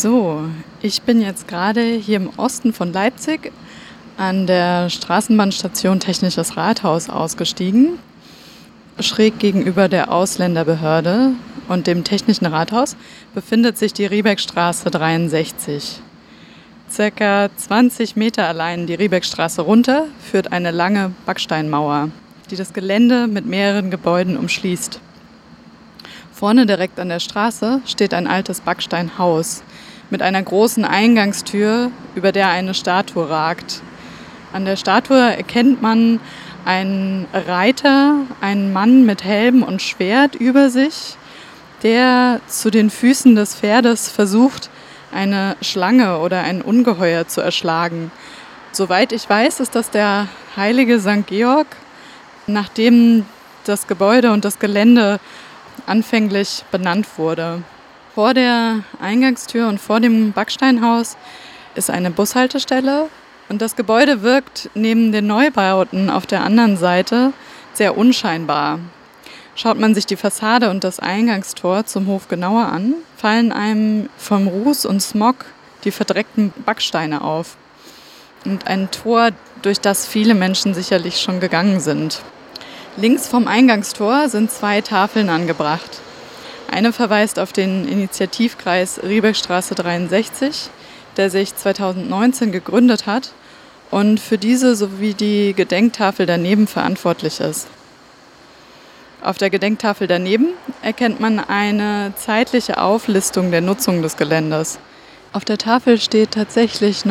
So, ich bin jetzt gerade hier im Osten von Leipzig an der Straßenbahnstation Technisches Rathaus ausgestiegen. Schräg gegenüber der Ausländerbehörde und dem Technischen Rathaus befindet sich die Riebeckstraße 63. Circa 20 Meter allein die Riebeckstraße runter führt eine lange Backsteinmauer, die das Gelände mit mehreren Gebäuden umschließt. Vorne direkt an der Straße steht ein altes Backsteinhaus mit einer großen Eingangstür, über der eine Statue ragt. An der Statue erkennt man einen Reiter, einen Mann mit Helm und Schwert über sich, der zu den Füßen des Pferdes versucht, eine Schlange oder ein Ungeheuer zu erschlagen. Soweit ich weiß, ist das der heilige St. Georg, nachdem das Gebäude und das Gelände anfänglich benannt wurde. Vor der Eingangstür und vor dem Backsteinhaus ist eine Bushaltestelle und das Gebäude wirkt neben den Neubauten auf der anderen Seite sehr unscheinbar. Schaut man sich die Fassade und das Eingangstor zum Hof genauer an, fallen einem vom Ruß und Smog die verdreckten Backsteine auf. Und ein Tor, durch das viele Menschen sicherlich schon gegangen sind. Links vom Eingangstor sind 2 Tafeln angebracht. Eine verweist auf den Initiativkreis Riebeckstraße 63, der sich 2019 gegründet hat und für diese sowie die Gedenktafel daneben verantwortlich ist. Auf der Gedenktafel daneben erkennt man eine zeitliche Auflistung der Nutzung des Geländes. Auf der Tafel steht tatsächlich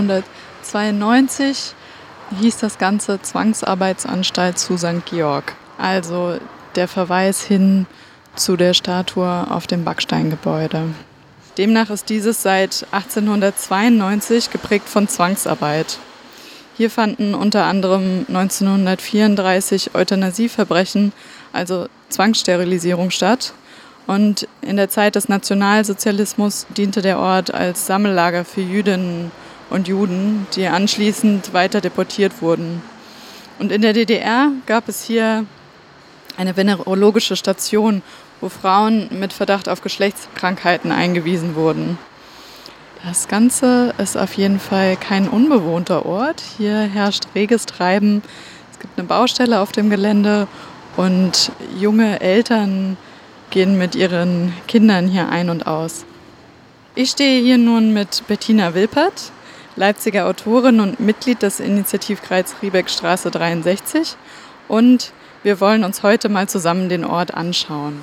1992 hieß das Ganze Zwangsarbeitsanstalt zu St. Georg. Also der Verweis hin zu der Statue auf dem Backsteingebäude. Demnach ist dieses seit 1892 geprägt von Zwangsarbeit. Hier fanden unter anderem 1934 Euthanasieverbrechen, also Zwangssterilisierung, statt. Und in der Zeit des Nationalsozialismus diente der Ort als Sammellager für Jüdinnen und Juden, die anschließend weiter deportiert wurden. Und in der DDR gab es hier eine venerologische Station, wo Frauen mit Verdacht auf Geschlechtskrankheiten eingewiesen wurden. Das Ganze ist auf jeden Fall kein unbewohnter Ort. Hier herrscht reges Treiben. Es gibt eine Baustelle auf dem Gelände und junge Eltern gehen mit ihren Kindern hier ein und aus. Ich stehe hier nun mit Bettina Wilpert, Leipziger Autorin und Mitglied des Initiativkreis Riebeckstraße 63, und wir wollen uns heute mal zusammen den Ort anschauen.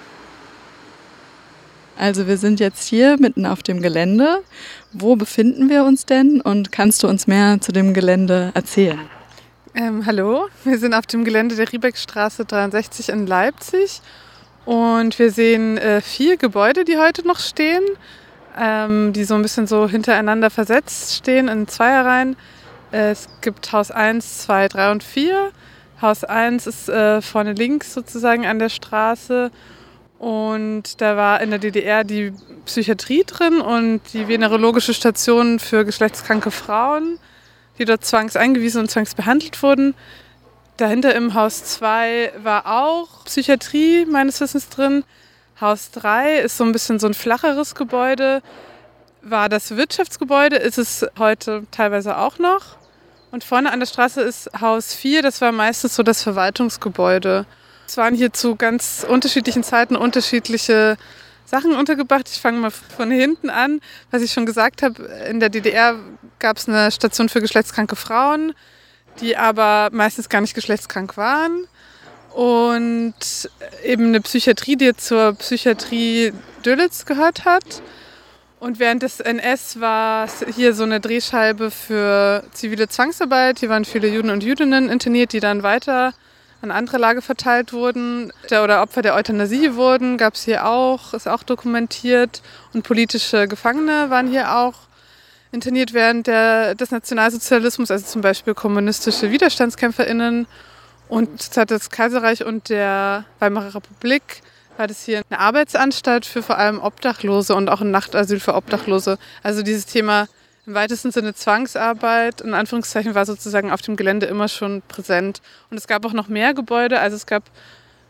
Also wir sind jetzt hier mitten auf dem Gelände. Wo befinden wir uns denn und kannst du uns mehr zu dem Gelände erzählen? Hallo, wir sind auf dem Gelände der Riebeckstraße 63 in Leipzig und wir sehen 4 Gebäude, die heute noch stehen, die so ein bisschen so hintereinander versetzt stehen in Zweierreihen. Es gibt Haus 1, 2, 3 und 4. Haus 1 ist vorne links sozusagen an der Straße. Und da war in der DDR die Psychiatrie drin und die venerologische Station für geschlechtskranke Frauen, die dort zwangseingewiesen und zwangsbehandelt wurden. Dahinter im Haus 2 war auch Psychiatrie meines Wissens drin. Haus 3 ist so ein bisschen so ein flacheres Gebäude, war das Wirtschaftsgebäude, ist es heute teilweise auch noch. Und vorne an der Straße ist Haus 4, das war meistens so das Verwaltungsgebäude. Es waren hier zu ganz unterschiedlichen Zeiten unterschiedliche Sachen untergebracht. Ich fange mal von hinten an. Was ich schon gesagt habe, in der DDR gab es eine Station für geschlechtskranke Frauen, die aber meistens gar nicht geschlechtskrank waren. Und eben eine Psychiatrie, die zur Psychiatrie Dölitz gehört hat. Und während des NS war es hier so eine Drehscheibe für zivile Zwangsarbeit. Hier waren viele Juden und Jüdinnen interniert, die dann weiter an andere Lager verteilt wurden oder Opfer der Euthanasie wurden, gab es hier auch, ist auch dokumentiert. Und politische Gefangene waren hier auch interniert während des Nationalsozialismus, also zum Beispiel kommunistische WiderstandskämpferInnen. Und zur Zeit des Kaiserreichs und der Weimarer Republik war das hier eine Arbeitsanstalt für vor allem Obdachlose und auch ein Nachtasyl für Obdachlose. Also dieses Thema im weitesten Sinne Zwangsarbeit, in Anführungszeichen, war sozusagen auf dem Gelände immer schon präsent. Und es gab auch noch mehr Gebäude, also es gab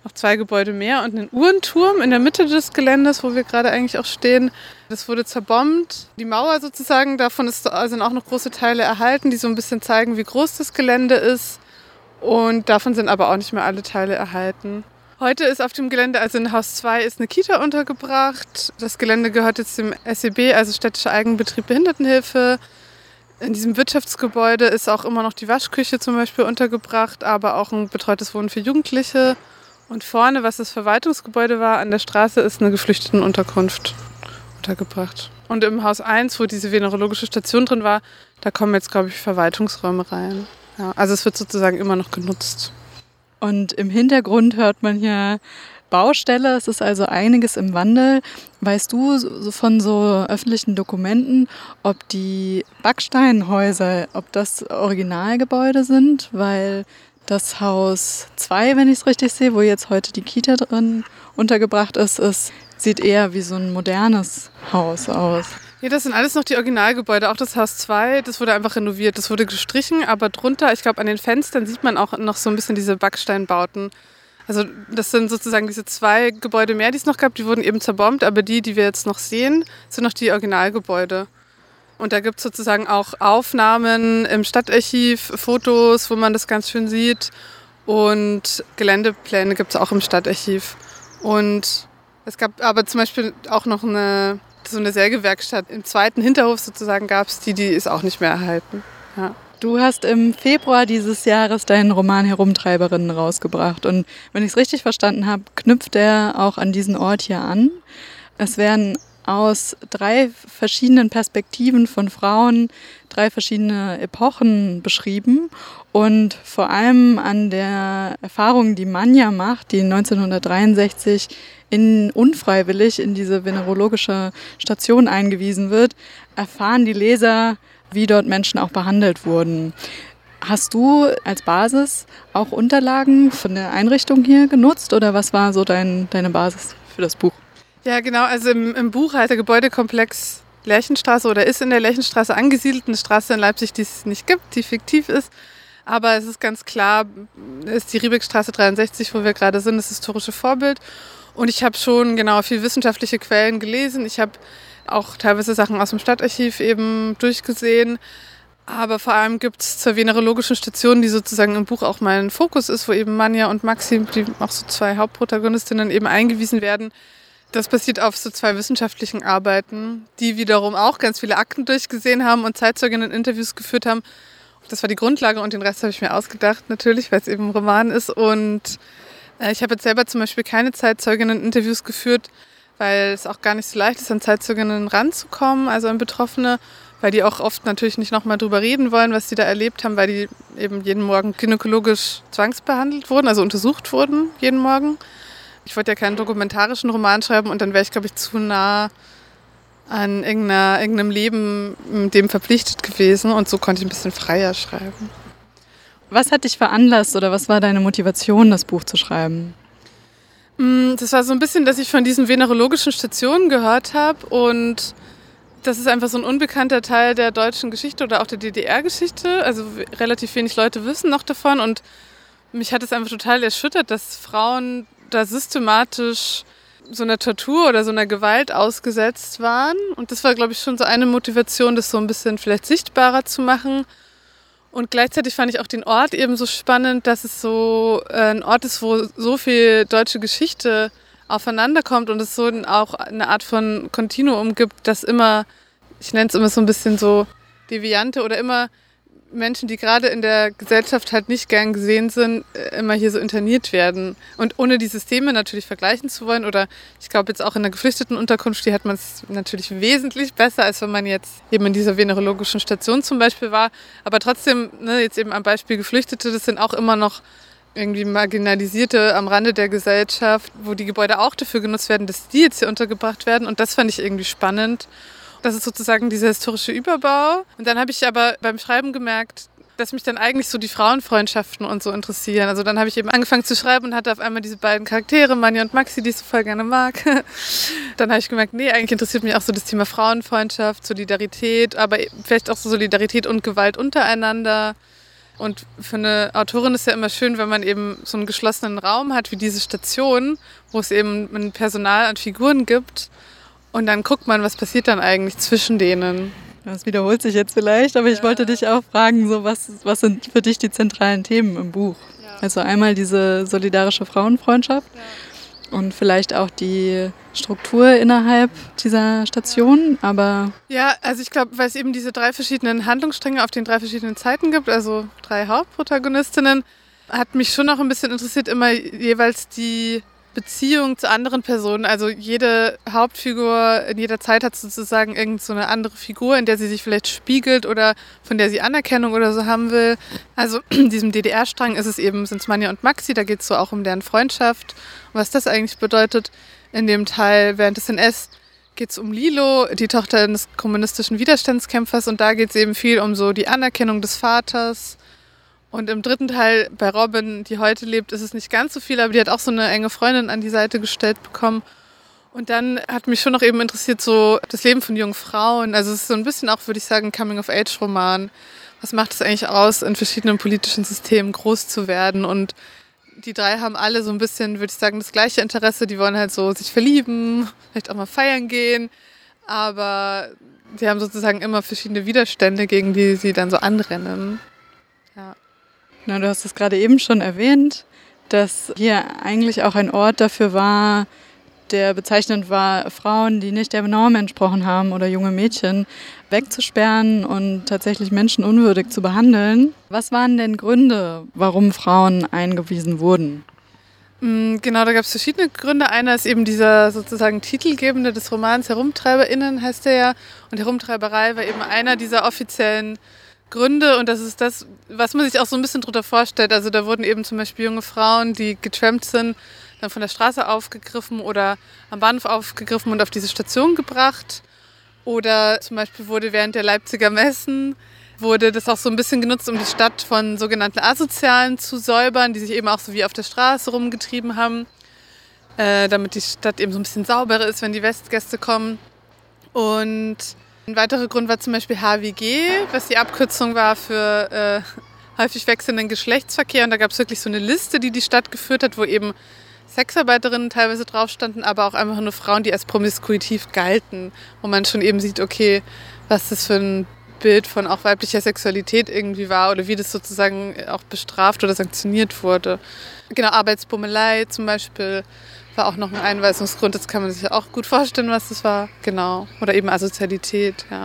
noch 2 Gebäude mehr und einen Uhrenturm in der Mitte des Geländes, wo wir gerade eigentlich auch stehen. Das wurde zerbombt. Die Mauer sozusagen, davon sind auch noch große Teile erhalten, die so ein bisschen zeigen, wie groß das Gelände ist. Und davon sind aber auch nicht mehr alle Teile erhalten. Heute ist auf dem Gelände, also in Haus 2, ist eine Kita untergebracht. Das Gelände gehört jetzt dem SEB, also Städtischer Eigenbetrieb Behindertenhilfe. In diesem Wirtschaftsgebäude ist auch immer noch die Waschküche zum Beispiel untergebracht, aber auch ein betreutes Wohnen für Jugendliche. Und vorne, was das Verwaltungsgebäude war, an der Straße, ist eine Geflüchtetenunterkunft untergebracht. Und im Haus 1, wo diese venerologische Station drin war, da kommen jetzt, glaube ich, Verwaltungsräume rein. Ja, also es wird sozusagen immer noch genutzt. Und im Hintergrund hört man hier Baustelle, es ist also einiges im Wandel. Weißt du von so öffentlichen Dokumenten, ob die Backsteinhäuser, ob das Originalgebäude sind? Weil das Haus 2, wenn ich es richtig sehe, wo jetzt heute die Kita drin untergebracht ist, sieht eher wie so ein modernes Haus aus. Ja, das sind alles noch die Originalgebäude. Auch das Haus 2, das wurde einfach renoviert. Das wurde gestrichen, aber drunter, ich glaube, an den Fenstern sieht man auch noch so ein bisschen diese Backsteinbauten. Also das sind sozusagen diese 2 Gebäude mehr, die es noch gab. Die wurden eben zerbombt, aber die wir jetzt noch sehen, sind noch die Originalgebäude. Und da gibt es sozusagen auch Aufnahmen im Stadtarchiv, Fotos, wo man das ganz schön sieht. Und Geländepläne gibt es auch im Stadtarchiv. Und es gab aber zum Beispiel auch noch so eine Sägewerkstatt im zweiten Hinterhof sozusagen gab es, die ist auch nicht mehr erhalten. Ja. Du hast im Februar dieses Jahres deinen Roman Herumtreiberinnen rausgebracht. Und wenn ich es richtig verstanden habe, knüpft er auch an diesen Ort hier an. Es werden aus 3 verschiedenen Perspektiven von Frauen 3 verschiedene Epochen beschrieben. Und vor allem an der Erfahrung, die Manja macht, die 1963 unfreiwillig in diese venerologische Station eingewiesen wird, erfahren die Leser, wie dort Menschen auch behandelt wurden. Hast du als Basis auch Unterlagen von der Einrichtung hier genutzt oder was war so deine Basis für das Buch? Ja, genau. Also im Buch heißt der Gebäudekomplex Lerchenstraße oder ist in der Lerchenstraße angesiedelt. Eine Straße in Leipzig, die es nicht gibt, die fiktiv ist. Aber es ist ganz klar, es ist die Riebeckstraße 63, wo wir gerade sind, das historische Vorbild. Und ich habe schon viel wissenschaftliche Quellen gelesen. Ich habe auch teilweise Sachen aus dem Stadtarchiv eben durchgesehen. Aber vor allem gibt es zur venerologischen Station, die sozusagen im Buch auch mein Fokus ist, wo eben Manja und Maxi, die auch so 2 Hauptprotagonistinnen eben eingewiesen werden. Das basiert auf so 2 wissenschaftlichen Arbeiten, die wiederum auch ganz viele Akten durchgesehen haben und Zeitzeuginnen-Interviews geführt haben. Das war die Grundlage und den Rest habe ich mir ausgedacht natürlich, weil es eben ein Roman ist. Und ich habe jetzt selber zum Beispiel keine Zeitzeuginnen-Interviews geführt, weil es auch gar nicht so leicht ist, an Zeitzeuginnen ranzukommen, also an Betroffene, weil die auch oft natürlich nicht nochmal drüber reden wollen, was sie da erlebt haben, weil die eben jeden Morgen gynäkologisch zwangsbehandelt wurden, also untersucht wurden jeden Morgen. Ich wollte ja keinen dokumentarischen Roman schreiben und dann wäre ich, glaube ich, zu nah an irgendeinem Leben dem verpflichtet gewesen und so konnte ich ein bisschen freier schreiben. Was hat dich veranlasst oder was war deine Motivation, das Buch zu schreiben? Das war so ein bisschen, dass ich von diesen venerologischen Stationen gehört habe und das ist einfach so ein unbekannter Teil der deutschen Geschichte oder auch der DDR-Geschichte. Also relativ wenig Leute wissen noch davon und mich hat es einfach total erschüttert, dass Frauen da systematisch so einer Tortur oder so einer Gewalt ausgesetzt waren. Und das war, glaube ich, schon so eine Motivation, das so ein bisschen vielleicht sichtbarer zu machen. Und gleichzeitig fand ich auch den Ort eben so spannend, dass es so ein Ort ist, wo so viel deutsche Geschichte aufeinander kommt und es so auch eine Art von Kontinuum gibt, dass immer, ich nenne es immer so ein bisschen so Deviante oder immer Menschen, die gerade in der Gesellschaft halt nicht gern gesehen sind, immer hier so interniert werden. Und ohne die Systeme natürlich vergleichen zu wollen oder ich glaube jetzt auch in der Geflüchtetenunterkunft, die hat man es natürlich wesentlich besser, als wenn man jetzt eben in dieser venerologischen Station zum Beispiel war. Aber trotzdem, jetzt eben am Beispiel Geflüchtete, das sind auch immer noch irgendwie Marginalisierte am Rande der Gesellschaft, wo die Gebäude auch dafür genutzt werden, dass die jetzt hier untergebracht werden. Und das fand ich irgendwie spannend. Das ist sozusagen dieser historische Überbau. Und dann habe ich aber beim Schreiben gemerkt, dass mich dann eigentlich so die Frauenfreundschaften und so interessieren. Also dann habe ich eben angefangen zu schreiben und hatte auf einmal diese beiden Charaktere, Manja und Maxi, die ich so voll gerne mag. Dann habe ich gemerkt, nee, eigentlich interessiert mich auch so das Thema Frauenfreundschaft, Solidarität, aber vielleicht auch so Solidarität und Gewalt untereinander. Und für eine Autorin ist ja immer schön, wenn man eben so einen geschlossenen Raum hat wie diese Station, wo es eben ein Personal an Figuren gibt. Und dann guckt man, was passiert dann eigentlich zwischen denen. Das wiederholt sich jetzt vielleicht, aber ich wollte dich auch fragen, so was sind für dich die zentralen Themen im Buch? Ja. Also einmal diese solidarische Frauenfreundschaft und vielleicht auch die Struktur innerhalb dieser Station, aber... Ja, also ich glaube, weil es eben diese 3 verschiedenen Handlungsstränge auf den 3 verschiedenen Zeiten gibt, also 3 Hauptprotagonistinnen, hat mich schon auch ein bisschen interessiert, immer jeweils die Beziehung zu anderen Personen. Also jede Hauptfigur in jeder Zeit hat sozusagen irgend so eine andere Figur, in der sie sich vielleicht spiegelt oder von der sie Anerkennung oder so haben will. Also in diesem DDR-Strang sind es Manja und Maxi, da geht es so auch um deren Freundschaft, was das eigentlich bedeutet. In dem Teil während des NS geht es um Lilo, die Tochter eines kommunistischen Widerstandskämpfers, und da geht es eben viel um so die Anerkennung des Vaters. Und im 3. Teil bei Robin, die heute lebt, ist es nicht ganz so viel, aber die hat auch so eine enge Freundin an die Seite gestellt bekommen. Und dann hat mich schon noch eben interessiert, so das Leben von jungen Frauen. Also es ist so ein bisschen auch, würde ich sagen, ein Coming-of-Age-Roman. Was macht es eigentlich aus, in verschiedenen politischen Systemen groß zu werden? Und die 3 haben alle so ein bisschen, würde ich sagen, das gleiche Interesse. Die wollen halt so sich verlieben, vielleicht auch mal feiern gehen. Aber die haben sozusagen immer verschiedene Widerstände, gegen die sie dann so anrennen. Ja. Na, du hast es gerade eben schon erwähnt, dass hier eigentlich auch ein Ort dafür war, der bezeichnend war, Frauen, die nicht der Norm entsprochen haben oder junge Mädchen wegzusperren und tatsächlich menschenunwürdig zu behandeln. Was waren denn Gründe, warum Frauen eingewiesen wurden? Genau, da gab es verschiedene Gründe. Einer ist eben dieser sozusagen Titelgebende des Romans, HerumtreiberInnen heißt der ja. Und Herumtreiberei war eben einer dieser offiziellen Gründe, und das ist das, was man sich auch so ein bisschen drunter vorstellt. Also da wurden eben zum Beispiel junge Frauen, die getrampt sind, dann von der Straße aufgegriffen oder am Bahnhof aufgegriffen und auf diese Station gebracht. Oder zum Beispiel wurde während der Leipziger Messen, wurde das auch so ein bisschen genutzt, um die Stadt von sogenannten Asozialen zu säubern, die sich eben auch so wie auf der Straße rumgetrieben haben, damit die Stadt eben so ein bisschen sauberer ist, wenn die Westgäste kommen. Und ein weiterer Grund war zum Beispiel HWG, was die Abkürzung war für häufig wechselnden Geschlechtsverkehr. Und da gab es wirklich so eine Liste, die Stadt geführt hat, wo eben Sexarbeiterinnen teilweise drauf standen, aber auch einfach nur Frauen, die als promiskuitiv galten. Wo man schon eben sieht, okay, was das für ein Bild von auch weiblicher Sexualität irgendwie war oder wie das sozusagen auch bestraft oder sanktioniert wurde. Genau, Arbeitsbummelei zum Beispiel war auch noch ein Einweisungsgrund. Das kann man sich auch gut vorstellen, was das war. Genau. Oder eben Asozialität, ja.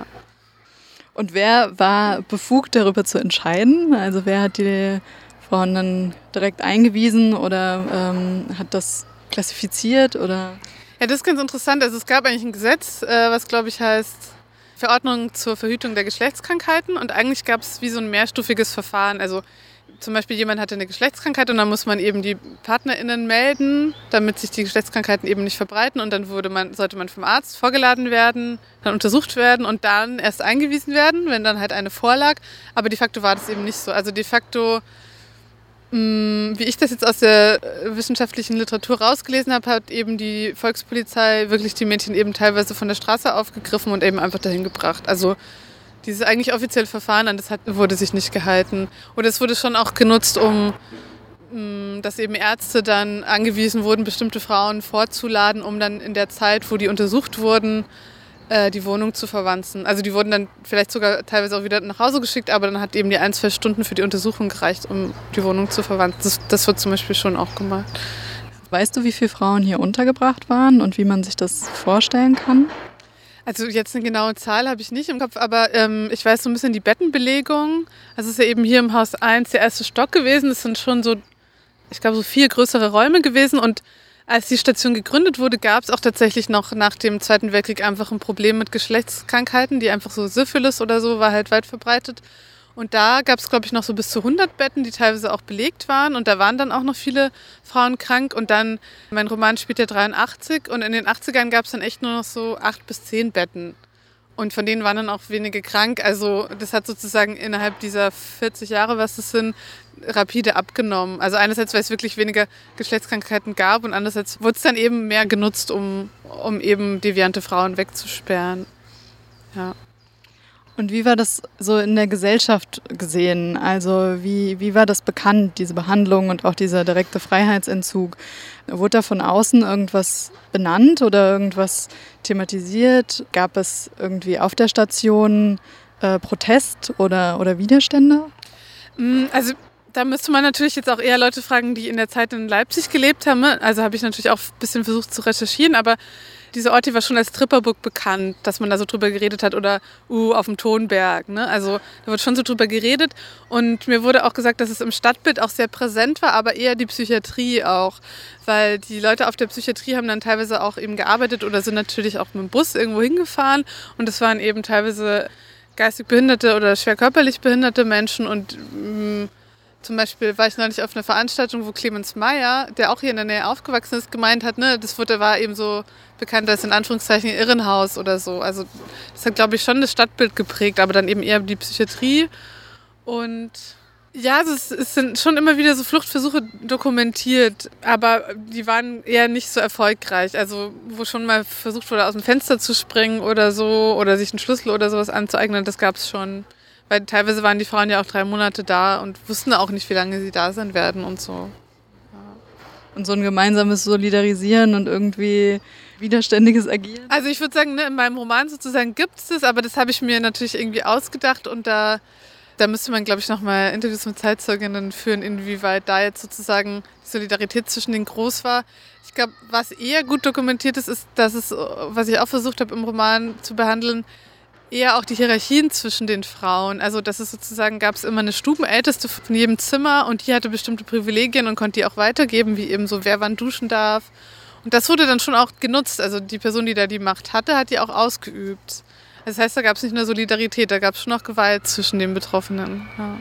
Und wer war befugt, darüber zu entscheiden? Also wer hat die Frauen dann direkt eingewiesen oder hat das klassifiziert? Oder? Ja, das ist ganz interessant. Also es gab eigentlich ein Gesetz, was glaube ich heißt Verordnung zur Verhütung der Geschlechtskrankheiten. Und eigentlich gab es wie so ein mehrstufiges Verfahren. Also zum Beispiel jemand hatte eine Geschlechtskrankheit und dann muss man eben die PartnerInnen melden, damit sich die Geschlechtskrankheiten eben nicht verbreiten. Und dann sollte man vom Arzt vorgeladen werden, dann untersucht werden und dann erst eingewiesen werden, wenn dann halt eine vorlag. Aber de facto war das eben nicht so. Also de facto, wie ich das jetzt aus der wissenschaftlichen Literatur rausgelesen habe, hat eben die Volkspolizei wirklich die Mädchen eben teilweise von der Straße aufgegriffen und eben einfach dahin gebracht. Also dieses eigentlich offizielle Verfahren, an das wurde sich nicht gehalten. Oder es wurde schon auch genutzt, dass eben Ärzte dann angewiesen wurden, bestimmte Frauen vorzuladen, um dann in der Zeit, wo die untersucht wurden, die Wohnung zu verwanzen. Also die wurden dann vielleicht sogar teilweise auch wieder nach Hause geschickt, aber dann hat eben die 1-2 Stunden für die Untersuchung gereicht, um die Wohnung zu verwanzen. Das wird zum Beispiel schon auch gemacht. Weißt du, wie viele Frauen hier untergebracht waren und wie man sich das vorstellen kann? Also jetzt eine genaue Zahl habe ich nicht im Kopf, aber ich weiß so ein bisschen die Bettenbelegung. Also es ist ja eben hier im Haus 1 der erste Stock gewesen. Das sind schon so, ich glaube, so 4 größere Räume gewesen. Und als die Station gegründet wurde, gab es auch tatsächlich noch nach dem Zweiten Weltkrieg einfach ein Problem mit Geschlechtskrankheiten, die einfach so Syphilis oder so war halt weit verbreitet. Und da gab es, glaube ich, noch so bis zu 100 Betten, die teilweise auch belegt waren. Und da waren dann auch noch viele Frauen krank. Und dann, mein Roman spielt ja 83. Und in den 80ern gab es dann echt nur noch so 8 bis 10 Betten. Und von denen waren dann auch wenige krank. Also das hat sozusagen innerhalb dieser 40 Jahre, was das sind, rapide abgenommen. Also einerseits, weil es wirklich weniger Geschlechtskrankheiten gab. Und andererseits wurde es dann eben mehr genutzt, um eben deviante Frauen wegzusperren. Ja. Und wie war das so in der Gesellschaft gesehen? Also wie war das bekannt, diese Behandlung und auch dieser direkte Freiheitsentzug? Wurde da von außen irgendwas benannt oder irgendwas thematisiert? Gab es irgendwie auf der Station Protest oder Widerstände? Also da müsste man natürlich jetzt auch eher Leute fragen, die in der Zeit in Leipzig gelebt haben. Also habe ich natürlich auch ein bisschen versucht zu recherchieren, aber dieser Ort, die war schon als Tripperburg bekannt, dass man da so drüber geredet hat oder auf dem Tonberg. Ne? Also da wird schon so drüber geredet und mir wurde auch gesagt, dass es im Stadtbild auch sehr präsent war, aber eher die Psychiatrie auch, weil die Leute auf der Psychiatrie haben dann teilweise auch eben gearbeitet oder sind natürlich auch mit dem Bus irgendwo hingefahren und das waren eben teilweise geistig behinderte oder schwer körperlich behinderte Menschen und zum Beispiel war ich neulich auf einer Veranstaltung, wo Clemens Meyer, der auch hier in der Nähe aufgewachsen ist, gemeint hat, ne, war eben so bekannt als in Anführungszeichen Irrenhaus oder so. Also das hat, glaube ich, schon das Stadtbild geprägt, aber dann eben eher die Psychiatrie. Und ja, also es sind schon immer wieder so Fluchtversuche dokumentiert, aber die waren eher nicht so erfolgreich. Also wo schon mal versucht wurde, aus dem Fenster zu springen oder so oder sich einen Schlüssel oder sowas anzueignen, das gab es schon. Weil teilweise waren die Frauen ja auch 3 Monate da und wussten auch nicht, wie lange sie da sein werden und so. Ja. Und so ein gemeinsames Solidarisieren und irgendwie widerständiges Agieren? Also ich würde sagen, ne, in meinem Roman sozusagen gibt es das, aber das habe ich mir natürlich irgendwie ausgedacht und da müsste man, glaube ich, nochmal Interviews mit Zeitzeuginnen führen, inwieweit da jetzt sozusagen die Solidarität zwischen denen groß war. Ich glaube, was eher gut dokumentiert ist, dass es, was ich auch versucht habe im Roman zu behandeln, eher auch die Hierarchien zwischen den Frauen. Also dass es sozusagen gab es immer eine Stubenälteste von jedem Zimmer und die hatte bestimmte Privilegien und konnte die auch weitergeben, wie eben so, wer wann duschen darf. Und das wurde dann schon auch genutzt. Also die Person, die da die Macht hatte, hat die auch ausgeübt. Das heißt, da gab es nicht nur Solidarität, da gab es schon auch Gewalt zwischen den Betroffenen. Ja.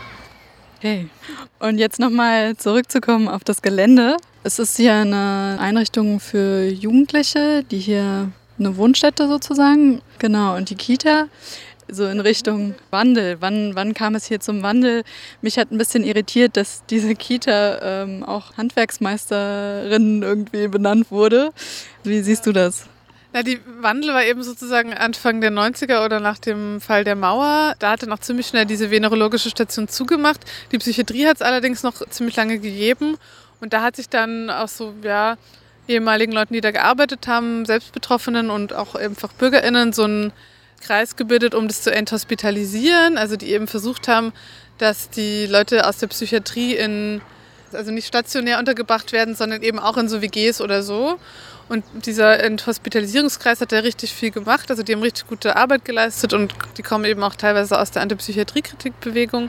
Okay. Und jetzt nochmal zurückzukommen auf das Gelände. Es ist hier eine Einrichtung für Jugendliche, die hier eine Wohnstätte sozusagen, genau, und die Kita, so in Richtung Wandel. Wann kam es hier zum Wandel? Mich hat ein bisschen irritiert, dass diese Kita auch Handwerksmeisterin irgendwie benannt wurde. Wie siehst du das? Na, die Wandel war eben sozusagen Anfang der 90er oder nach dem Fall der Mauer. Da hatte noch ziemlich schnell diese venerologische Station zugemacht. Die Psychiatrie hat es allerdings noch ziemlich lange gegeben. Und da hat sich dann auch so, ja, ehemaligen Leuten, die da gearbeitet haben, Selbstbetroffenen und auch einfach BürgerInnen so einen Kreis gebildet, um das zu enthospitalisieren. Also die eben versucht haben, dass die Leute aus der Psychiatrie also nicht stationär untergebracht werden, sondern eben auch in so WGs oder so. Und dieser Enthospitalisierungskreis hat da richtig viel gemacht. Also die haben richtig gute Arbeit geleistet und die kommen eben auch teilweise aus der Antipsychiatrie-Kritikbewegung.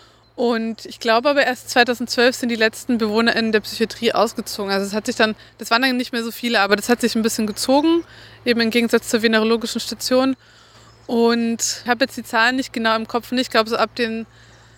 Und ich glaube aber erst 2012 sind die letzten BewohnerInnen der Psychiatrie ausgezogen. Also das waren dann nicht mehr so viele, aber das hat sich ein bisschen gezogen, eben im Gegensatz zur venerologischen Station. Und ich habe jetzt die Zahlen nicht genau im Kopf. Ich glaube, so ab den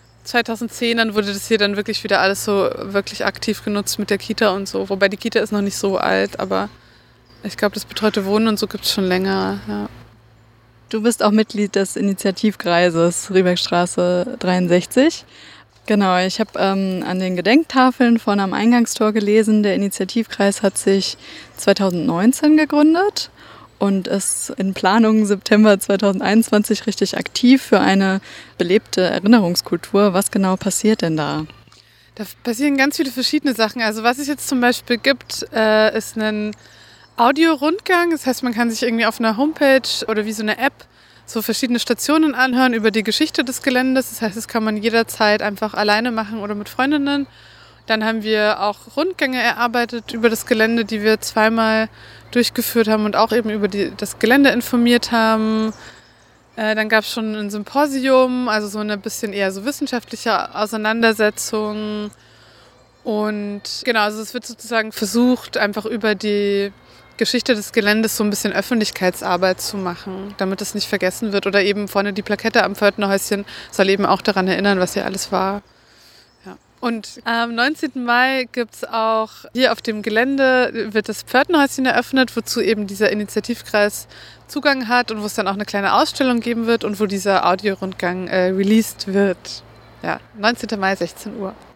2010ern wurde das hier dann wirklich wieder alles so wirklich aktiv genutzt mit der Kita und so. Wobei die Kita ist noch nicht so alt, aber ich glaube, das betreute Wohnen und so gibt es schon länger, ja. Du bist auch Mitglied des Initiativkreises Riebeckstraße 63. Genau, ich habe an den Gedenktafeln vorne am Eingangstor gelesen, der Initiativkreis hat sich 2019 gegründet und ist in Planung September 2021 richtig aktiv für eine belebte Erinnerungskultur. Was genau passiert denn da? Da passieren ganz viele verschiedene Sachen. Also was es jetzt zum Beispiel gibt, ist ein Audiorundgang, das heißt, man kann sich irgendwie auf einer Homepage oder wie so eine App so verschiedene Stationen anhören über die Geschichte des Geländes. Das heißt, das kann man jederzeit einfach alleine machen oder mit Freundinnen. Dann haben wir auch Rundgänge erarbeitet über das Gelände, die wir 2-mal durchgeführt haben und auch eben über das Gelände informiert haben. Dann gab es schon ein Symposium, also so eine bisschen eher so wissenschaftliche Auseinandersetzung. Und genau, also es wird sozusagen versucht, einfach über die Geschichte des Geländes so ein bisschen Öffentlichkeitsarbeit zu machen, damit es nicht vergessen wird. Oder eben vorne die Plakette am Pförtnerhäuschen soll eben auch daran erinnern, was hier alles war. Ja. Und am 19. Mai gibt es auch hier auf dem Gelände, wird das Pförtnerhäuschen eröffnet, wozu eben dieser Initiativkreis Zugang hat und wo es dann auch eine kleine Ausstellung geben wird und wo dieser Audiorundgang released wird. Ja, 19. Mai, 16 Uhr.